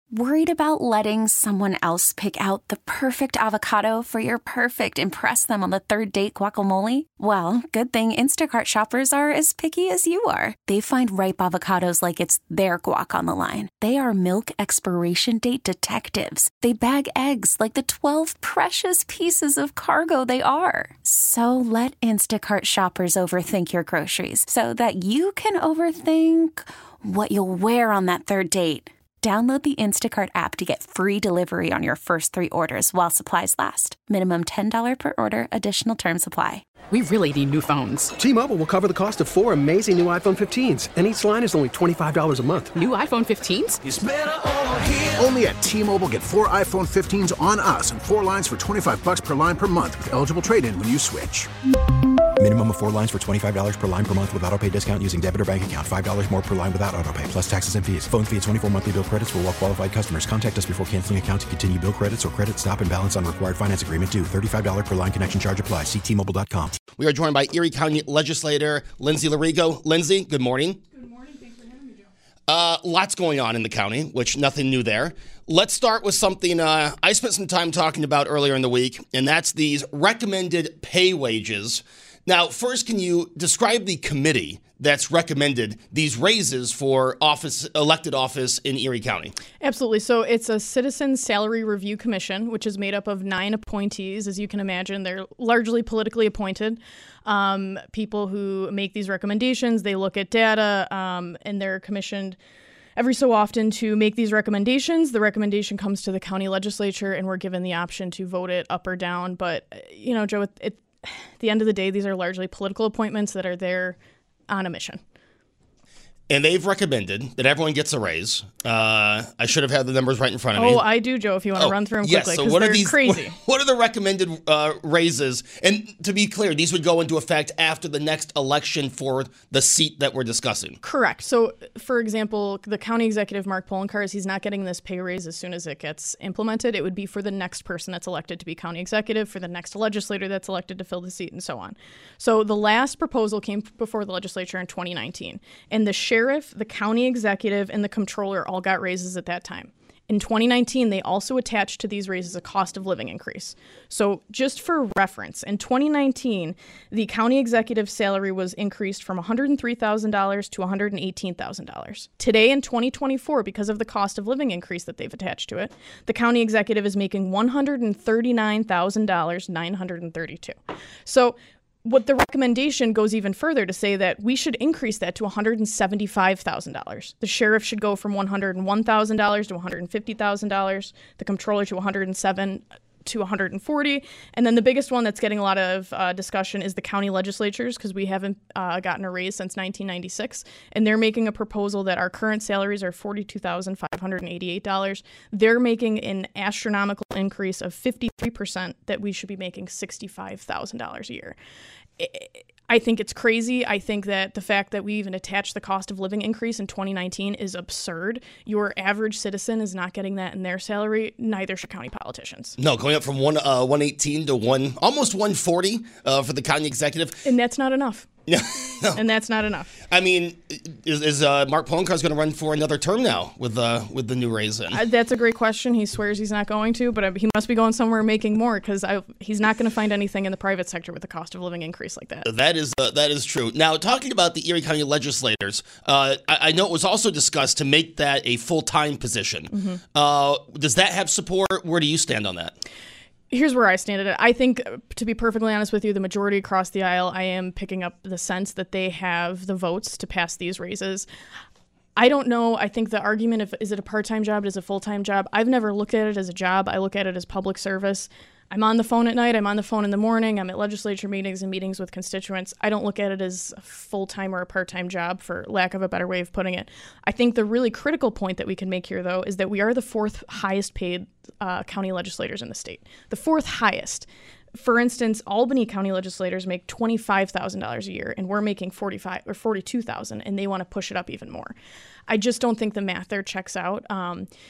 Worried about letting someone else pick out the perfect avocado for your perfect impress them on the third date guacamole? Well, good thing Instacart shoppers are as picky as you are. They find ripe avocados like it's their guac on the line. They are milk expiration date detectives. They bag eggs like the 12 precious pieces of cargo they are. So let Instacart shoppers overthink your groceries so that you can overthink what you'll wear on that third date. Download the Instacart app to get free delivery on your first 3 orders while supplies last. Minimum $10 per order. Additional terms apply. We really need new phones. T-Mobile will cover the cost of 4 amazing new iPhone 15s, and each line is only $25 a month. New iPhone 15s? It's better over here. Only at T-Mobile, get 4 iPhone 15s on us and 4 lines for $25 per line per month with eligible trade-in when you switch. Minimum of 4 lines for $25 per line per month with autopay discount using debit or bank account. $5 more per line without autopay, plus taxes and fees. Phone fee at 24 monthly bill credits for well-qualified customers. Contact us before canceling account to continue bill credits or credit stop and balance on required finance agreement due. $35 per line connection charge applies. See T-Mobile.com. We are joined by Erie County Legislator Lindsay Larigo. Lindsay, good morning. Good morning. Thanks for having me, Joe. Lots going on in the county, which nothing new there. Let's start with something I spent some time talking about earlier in the week, and that's these recommended pay wages. Now, first, can you describe the committee that's recommended these raises for elected office in Erie County? Absolutely. So it's a Citizen Salary Review Commission, which is made up of 9 appointees. As you can imagine, they're largely politically appointed people who make these recommendations. They look at data, and they're commissioned every so often to make these recommendations. The recommendation comes to the county legislature, and we're given the option to vote it up or down. But, you know, Joe, at the end of the day, these are largely political appointments that are there on a mission. And they've recommended that everyone gets a raise. I should have had the numbers right in front of me. Oh, I do, Joe, if you want to run through them quickly, so because they're crazy. What are the recommended raises? And to be clear, these would go into effect after the next election for the seat that we're discussing. Correct. So, for example, the county executive, Mark Poloncarz, he's not getting this pay raise as soon as it gets implemented. It would be for the next person that's elected to be county executive, for the next legislator that's elected to fill the seat, and so on. So the last proposal came before the legislature in 2019, and the sheriff, the county executive, and the comptroller all got raises at that time. In 2019, they also attached to these raises a cost of living increase. So just for reference, in 2019, the county executive's salary was increased from $103,000 to $118,000. Today in 2024, because of the cost of living increase that they've attached to it, the county executive is making $139,932. So what the recommendation goes even further to say that we should increase that to $175,000. The sheriff should go from $101,000 to $150,000. The comptroller to $107,000 to $140,000. And then the biggest one that's getting a lot of discussion is the county legislatures, because we haven't gotten a raise since 1996. And they're making a proposal that our current salaries are $42,588. They're making an astronomical increase of 53% that we should be making $65,000 a year. I think it's crazy. I think that the fact that we even attached the cost of living increase in 2019 is absurd. Your average citizen is not getting that in their salary. Neither should county politicians. No, going up from 118 to almost 140 for the county executive. And that's not enough. No. And that's not enough. I mean, is Mark Poloncarz going to run for another term now with the new raise in? That's a great question. He swears he's not going to, but he must be going somewhere making more, because he's not going to find anything in the private sector with a cost of living increase like that. That is true. Now, talking about the Erie County legislators, I know it was also discussed to make that a full-time position. Mm-hmm. Does that have support? Where do you stand on that? Here's where I stand at it. I think, to be perfectly honest with you, the majority across the aisle, I am picking up the sense that they have the votes to pass these raises. I don't know. I think the argument, is it a part-time job? Is it a full-time job? I've never looked at it as a job. I look at it as public service. I'm on the phone at night. I'm on the phone in the morning. I'm at legislature meetings and meetings with constituents. I don't look at it as a full-time or a part-time job, for lack of a better way of putting it. I think the really critical point that we can make here, though, is that we are the 4th highest paid county legislators in the state. The 4th highest. For instance, Albany county legislators make $25,000 a year, and we're making $45,000 or $42,000, and they want to push it up even more. I just don't think the math there checks out.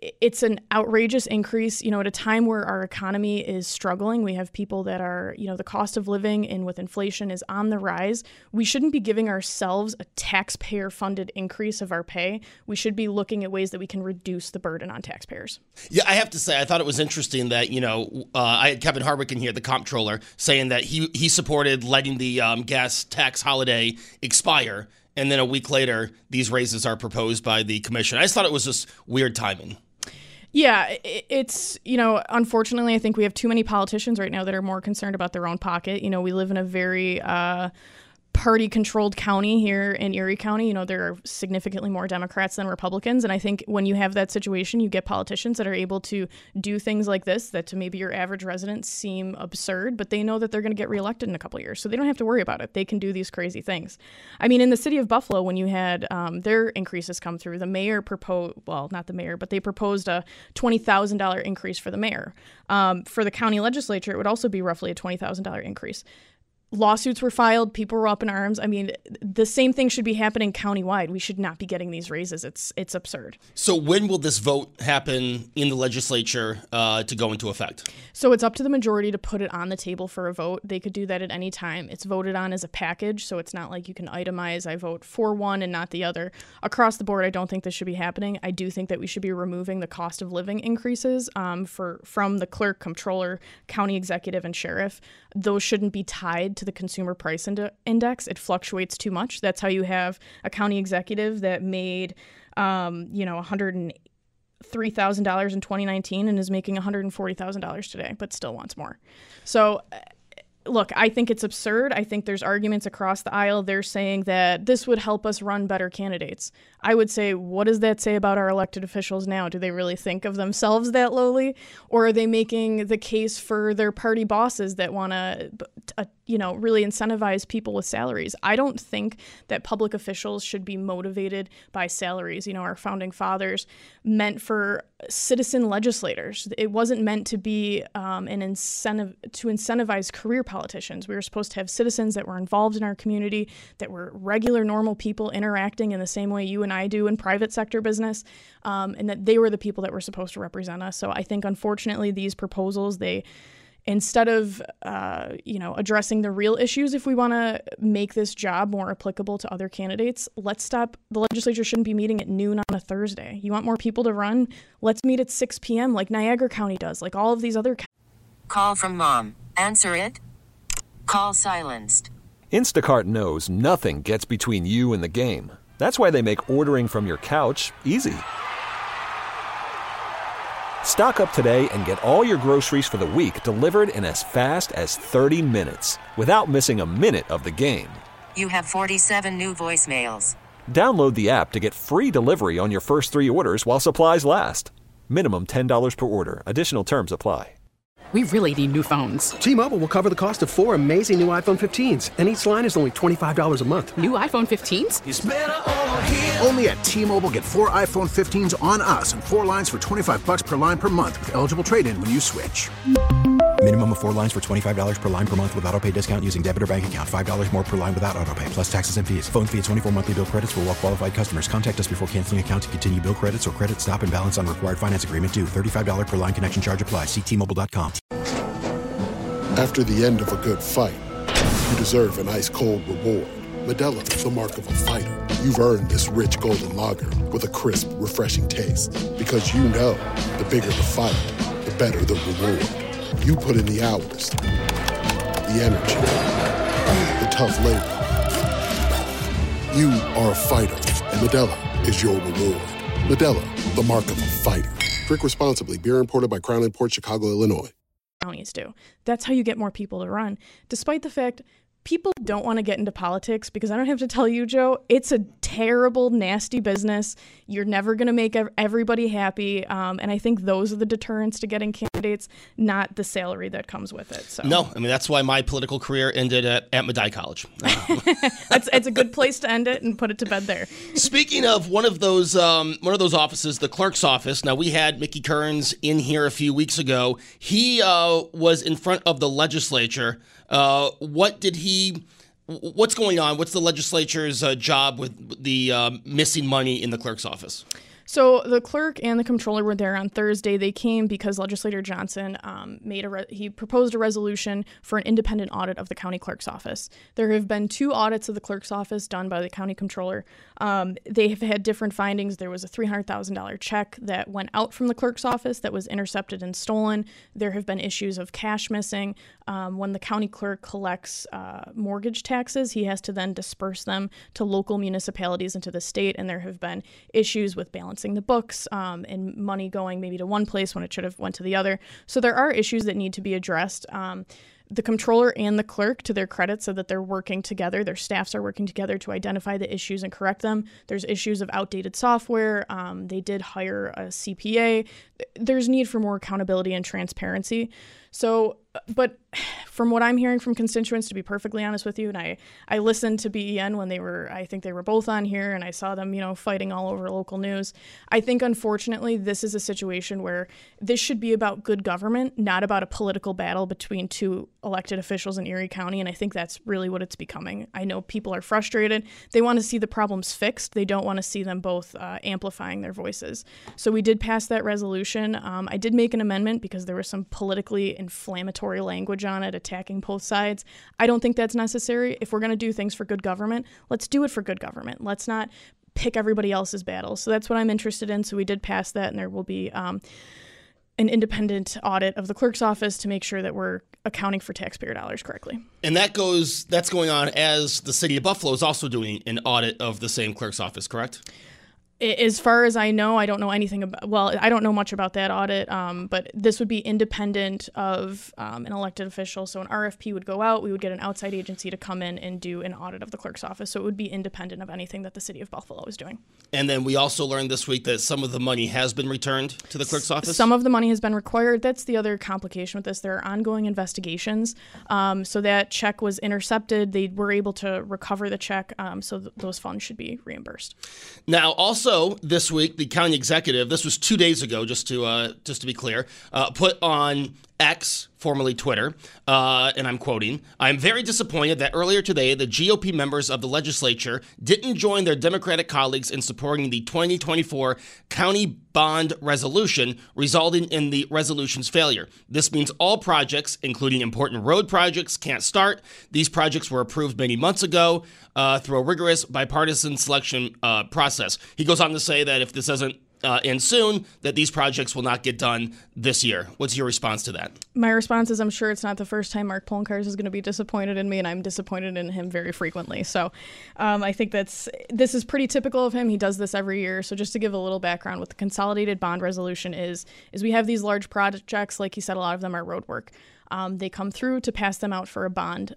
it's an outrageous increase, at a time where our economy is struggling. We have people that are, the cost of living and with inflation is on the rise. We shouldn't be giving ourselves a taxpayer-funded increase of our pay. We should be looking at ways that we can reduce the burden on taxpayers. Yeah, I have to say, I thought it was interesting that, I had Kevin Harbican here, the comptroller, saying that he supported letting the gas tax holiday expire. And then a week later, these raises are proposed by the commission. I just thought it was just weird timing. Yeah, it's, unfortunately, I think we have too many politicians right now that are more concerned about their own pocket. We live in a very party-controlled county here in Erie County. There are significantly more Democrats than Republicans. And I think when you have that situation, you get politicians that are able to do things like this that to maybe your average resident seem absurd, but they know that they're going to get reelected in a couple of years. So they don't have to worry about it. They can do these crazy things. I mean, in the city of Buffalo, when you had their increases come through, the mayor proposed, well, not the mayor, but they proposed a $20,000 increase for the mayor. For the county legislature, it would also be roughly a $20,000 increase. Lawsuits were filed. People were up in arms. I mean, the same thing should be happening countywide. We should not be getting these raises. It's absurd. So when will this vote happen in the legislature to go into effect? So it's up to the majority to put it on the table for a vote. They could do that at any time. It's voted on as a package, so it's not like you can itemize, I vote for one and not the other. Across the board, I don't think this should be happening. I do think that we should be removing the cost of living increases from the clerk, comptroller, county executive, and sheriff. Those shouldn't be tied to the consumer price index. It fluctuates too much. That's how you have a county executive that made, $103,000 in 2019 and is making $140,000 today, but still wants more. So, look, I think it's absurd. I think there's arguments across the aisle. They're saying that this would help us run better candidates. I would say, what does that say about our elected officials now? Do they really think of themselves that lowly? Or are they making the case for their party bosses that want to, really incentivize people with salaries? I don't think that public officials should be motivated by salaries. Our founding fathers meant for citizen legislators. It wasn't meant to be an incentive to incentivize career politicians. We were supposed to have citizens that were involved in our community, that were regular, normal people interacting in the same way you and I do in private sector business, and that they were the people that were supposed to represent us. So I think, unfortunately, these proposals, instead of, addressing the real issues, if we want to make this job more applicable to other candidates, let's stop. The legislature shouldn't be meeting at noon on a Thursday. You want more people to run? Let's meet at 6 p.m. like Niagara County does, like all of these other counties. Call from mom. Answer it. Call silenced. Instacart knows nothing gets between you and the game. That's why they make ordering from your couch easy. Stock up today and get all your groceries for the week delivered in as fast as 30 minutes without missing a minute of the game. You have 47 new voicemails. Download the app to get free delivery on your first 3 orders while supplies last. Minimum $10 per order. Additional terms apply. We really need new phones. T-Mobile will cover the cost of 4 amazing new iPhone 15s, and each line is only $25 a month. New iPhone 15s? It's better over here. Only at T-Mobile, get 4 iPhone 15s on us and 4 lines for $25 per line per month with eligible trade-in when you switch. Minimum of 4 lines for $25 per line per month with autopay discount using debit or bank account. $5 more per line without autopay, plus taxes and fees. Phone fee at 24 monthly bill credits for well-qualified customers. Contact us before canceling account to continue bill credits or credit stop and balance on required finance agreement due. $35 per line connection charge applies. See T-Mobile.com. After the end of a good fight, you deserve an ice-cold reward. Modelo is the mark of a fighter. You've earned this rich golden lager with a crisp, refreshing taste. Because you know, the bigger the fight, the better the reward. You put in the hours, the energy, the tough labor. You are a fighter, and Modelo is your reward. Modelo, the mark of a fighter. Drink responsibly. Beer imported by Crown Imports, Chicago, Illinois. Counties do. That's how you get more people to run, despite the fact people don't want to get into politics, because I don't have to tell you, Joe, it's a terrible, nasty business. You're never going to make everybody happy. And I think those are the deterrents to getting candidates, not the salary that comes with it. So. No, I mean, that's why my political career ended at Medaille College. It's a good place to end it and put it to bed there. Speaking of one of those offices, the clerk's office. Now, we had Mickey Kearns in here a few weeks ago. He was in front of the legislature. What's going on? What's the legislature's job with the missing money in the clerk's office? So the clerk and the comptroller were there on Thursday. They came because Legislator Johnson he proposed a resolution for an independent audit of the county clerk's office. There have been 2 audits of the clerk's office done by the county comptroller. They have had different findings. There was a $300,000 check that went out from the clerk's office that was intercepted and stolen. There have been issues of cash missing. When the county clerk collects mortgage taxes, he has to then disperse them to local municipalities and to the state, and there have been issues with balancing the books and money going maybe to one place when it should have went to the other. So there are issues that need to be addressed. The comptroller and the clerk, to their credit, said that they're working together. Their staffs are working together to identify the issues and correct them. There's issues of outdated software. They did hire a CPA. There's need for more accountability and transparency. So, but from what I'm hearing from constituents, to be perfectly honest with you, and I listened to BEN when I think they were both on here, and I saw them, fighting all over local news. I think, unfortunately, this is a situation where this should be about good government, not about a political battle between 2 elected officials in Erie County, and I think that's really what it's becoming. I know people are frustrated. They want to see the problems fixed. They don't want to see them both amplifying their voices. So we did pass that resolution. I did make an amendment because there was some politically inflammatory language on it, attacking both sides. I don't think that's necessary. If we're going to do things for good government, let's do it for good government. Let's not pick everybody else's battles. So that's what I'm interested in. So we did pass that, and there will be an independent audit of the clerk's office to make sure that we're accounting for taxpayer dollars correctly. And that's going on as the city of Buffalo is also doing an audit of the same clerk's office, correct? As far as I know, I don't know anything about, I don't know much about that audit, but this would be independent of an elected official. So an RFP would go out, we would get an outside agency to come in and do an audit of the clerk's office. So it would be independent of anything that the city of Buffalo is doing. And then we also learned this week that some of the money has been returned to the clerk's office? Some of the money has been required. That's the other complication with this. There are ongoing investigations. So that check was intercepted. They were able to recover the check, so those funds should be reimbursed. Now, also, this week, the county executive, this was 2 days ago, just to be clear, put on X, formerly Twitter, and I'm quoting, "I'm very disappointed that earlier today the GOP members of the legislature didn't join their Democratic colleagues in supporting the 2024 county bond resolution, resulting in the resolution's failure. This means all projects, including important road projects, can't start. These projects were approved many months ago through a rigorous bipartisan selection process." He goes on to say that if this doesn't end soon, that these projects will not get done this year. What's your response to that? My response is I'm sure it's not the first time Mark Poloncarz is going to be disappointed in me, and I'm disappointed in him very frequently. So I think this is pretty typical of him. He does this every year. So just to give a little background, what the consolidated bond resolution is we have these large projects. Like he said, a lot of them are road work. They come through to pass them out for a bond.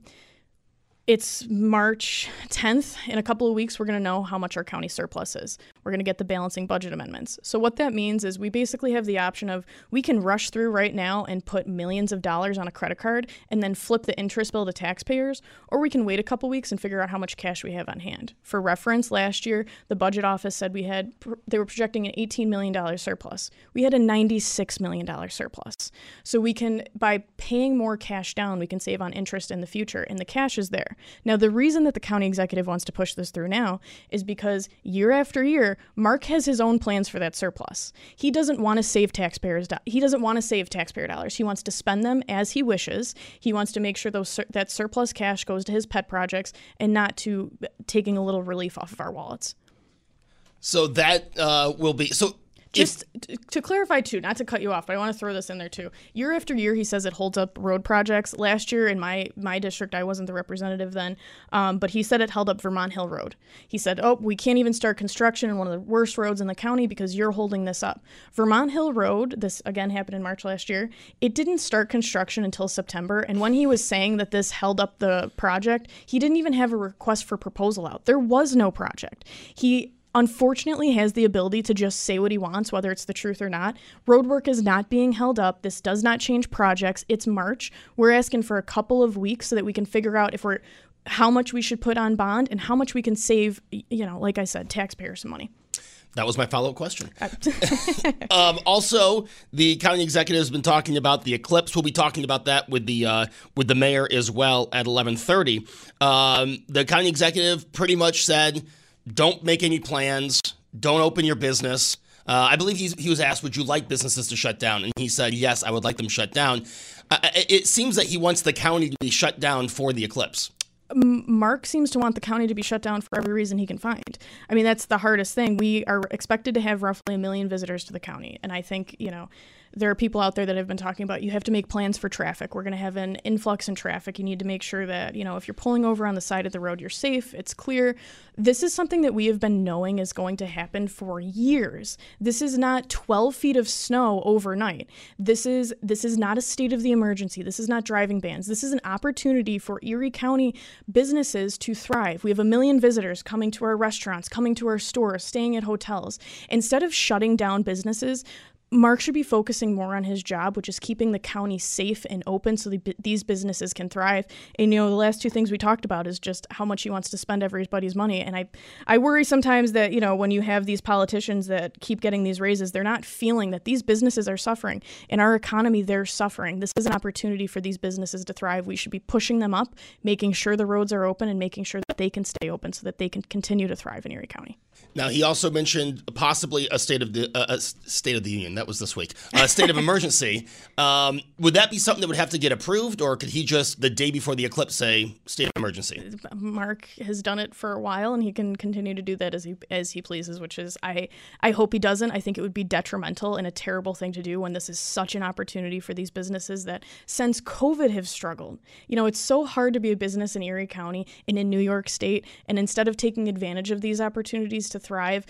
It's March 10th. In a couple of weeks, we're going to know how much our county surplus is. We're going to get the balancing budget amendments. So what that means is we basically have the option of we can rush through right now and put millions of dollars on a credit card and then flip the interest bill to taxpayers, or we can wait a couple weeks and figure out how much cash we have on hand. For reference, last year, the budget office said they were projecting an $18 million surplus. We had a $96 million surplus. So we can, by paying more cash down, we can save on interest in the future, and the cash is there. Now, the reason that the county executive wants to push this through now is because year after year, Mark has his own plans for that surplus. He doesn't want to save taxpayers. He doesn't want to save taxpayer dollars. He wants to spend them as he wishes. He wants to make sure that surplus cash goes to his pet projects and not to taking a little relief off of our wallets. So that will be so. Just to clarify, too, not to cut you off, but I want to throw this in there, too. Year after year, he says it holds up road projects. Last year in my district, I wasn't the representative then, but he said it held up Vermont Hill Road. He said, we can't even start construction in one of the worst roads in the county because you're holding this up. Vermont Hill Road, this again happened in March last year, it didn't start construction until September, and when he was saying that this held up the project, he didn't even have a request for proposal out. There was no project. He unfortunately has the ability to just say what he wants, whether it's the truth or not. Road work is not being held up. This does not change projects. It's March. We're asking for a couple of weeks so that we can figure out how much we should put on bond and how much we can save, like I said, taxpayers some money. That was my follow-up question. Also, the county executive has been talking about the eclipse. We'll be talking about that with the mayor as well at 11:30. The county executive pretty much said, don't make any plans. don't open your business. I believe he was asked, would you like businesses to shut down? And he said, yes, I would like them shut down. It seems that he wants the county to be shut down for the eclipse. Mark seems to want the county to be shut down for every reason he can find. I mean, that's the hardest thing. We are expected to have roughly 1 million visitors to the county. And I think, there are people out there that have been talking about you have to make plans for traffic. We're going to have an influx in traffic. You need to make sure that, if you're pulling over on the side of the road, you're safe, it's clear. This is something that we have been knowing is going to happen for years. This is not 12 feet of snow overnight. This is not a state of the emergency. This is not driving bans. This is an opportunity for Erie County businesses to thrive. We have 1 million visitors coming to our restaurants, coming to our stores, staying at hotels. Instead of shutting down businesses, Mark should be focusing more on his job, which is keeping the county safe and open so these businesses can thrive. And, the last two things we talked about is just how much he wants to spend everybody's money. And I worry sometimes that, when you have these politicians that keep getting these raises, they're not feeling that these businesses are suffering. In our economy, they're suffering. This is an opportunity for these businesses to thrive. We should be pushing them up, making sure the roads are open and making sure that they can stay open so that they can continue to thrive in Erie County. Now, he also mentioned possibly a state of the union. That was this week. A state of emergency. Would that be something that would have to get approved, or could he just, the day before the eclipse, say state of emergency? Mark has done it for a while, and he can continue to do that as he pleases, which is, I hope he doesn't. I think it would be detrimental and a terrible thing to do when this is such an opportunity for these businesses that since COVID have struggled. It's so hard to be a business in Erie County and in New York State, and instead of taking advantage of these opportunities to thrive,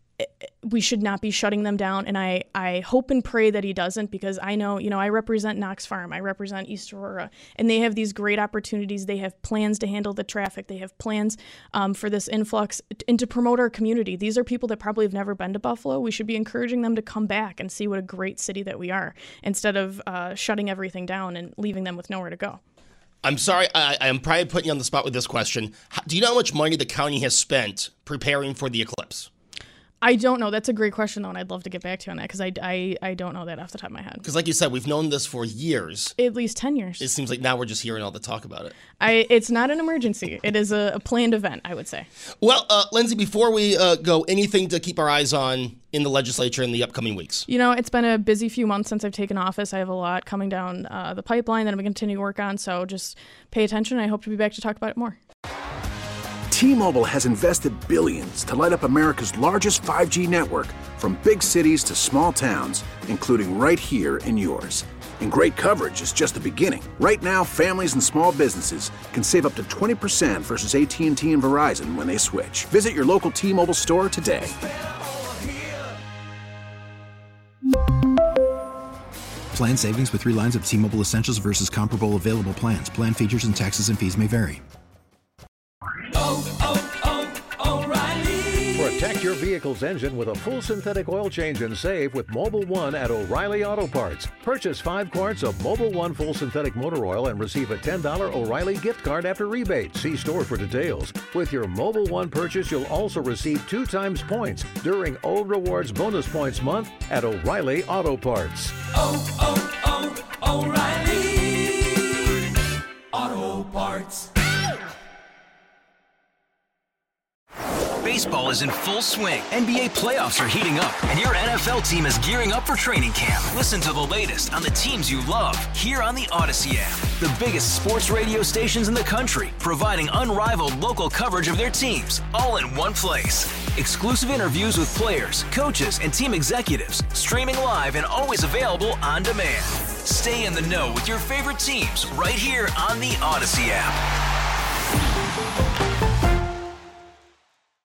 we should not be shutting them down. And I hope and pray that he doesn't, because I know, I represent Knox Farm, I represent East Aurora, and they have these great opportunities. They have plans to handle the traffic. They have plans for this influx and to promote our community. These are people that probably have never been to Buffalo. We should be encouraging them to come back and see what a great city that we are, instead of shutting everything down and leaving them with nowhere to go. I'm sorry, I am probably putting you on the spot with this question. Do you know how much money the county has spent preparing for the eclipse? I don't know. That's a great question, though, and I'd love to get back to you on that, because I don't know that off the top of my head. Because like you said, we've known this for years. At least 10 years. It seems like now we're just hearing all the talk about it. It's not an emergency. It is a planned event, I would say. Well, Lindsay, before we go, anything to keep our eyes on in the legislature in the upcoming weeks? It's been a busy few months since I've taken office. I have a lot coming down the pipeline that I'm going to continue to work on, so just pay attention. I hope to be back to talk about it more. T-Mobile has invested billions to light up America's largest 5G network, from big cities to small towns, including right here in yours. And great coverage is just the beginning. Right now, families and small businesses can save up to 20% versus AT&T and Verizon when they switch. Visit your local T-Mobile store today. Plan savings with 3 lines of T-Mobile Essentials versus comparable available plans. Plan features and taxes and fees may vary. Protect your vehicle's engine with a full synthetic oil change and save with Mobil 1 at O'Reilly Auto Parts. Purchase 5 quarts of Mobil 1 full synthetic motor oil and receive a $10 O'Reilly gift card after rebate. See store for details. With your Mobil 1 purchase, you'll also receive 2 times points during O Rewards Bonus Points Month at O'Reilly Auto Parts. O'Reilly Auto Parts. Baseball is in full swing. NBA playoffs are heating up, and your NFL team is gearing up for training camp. Listen to the latest on the teams you love here on the Odyssey app. The biggest sports radio stations in the country, providing unrivaled local coverage of their teams, all in one place. Exclusive interviews with players, coaches, and team executives, streaming live and always available on demand. Stay in the know with your favorite teams right here on the Odyssey app.